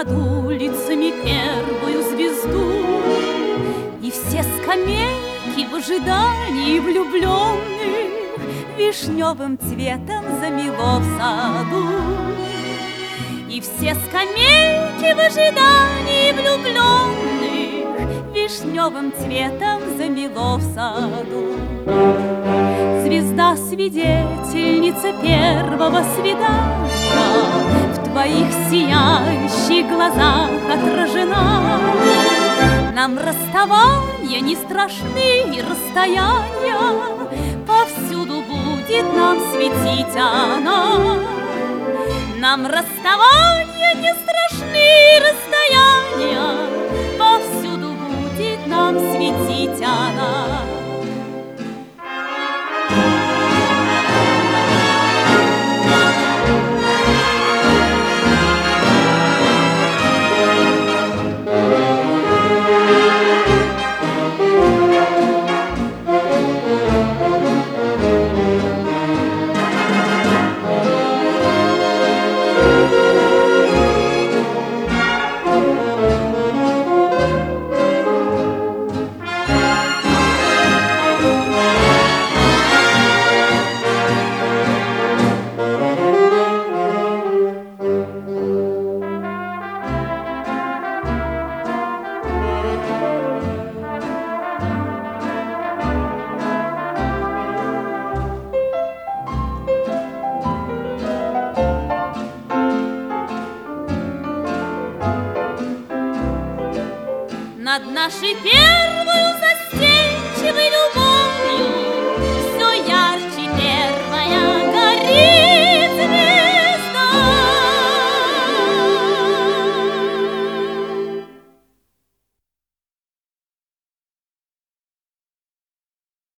над улицами первую звезду, и все скамейки в ожидании влюбленных вишневым цветом замело в саду. И все скамейки в ожидании влюбленных вишневым цветом замело в саду. Звезда, свидетельница первого свидания, в твоих сияющих глазах отражена. Нам расставания не страшны, и расстояния, повсюду будет нам светить она. Нам расставания не страшны, расстояния, повсюду будет нам светить она. Над нашей первой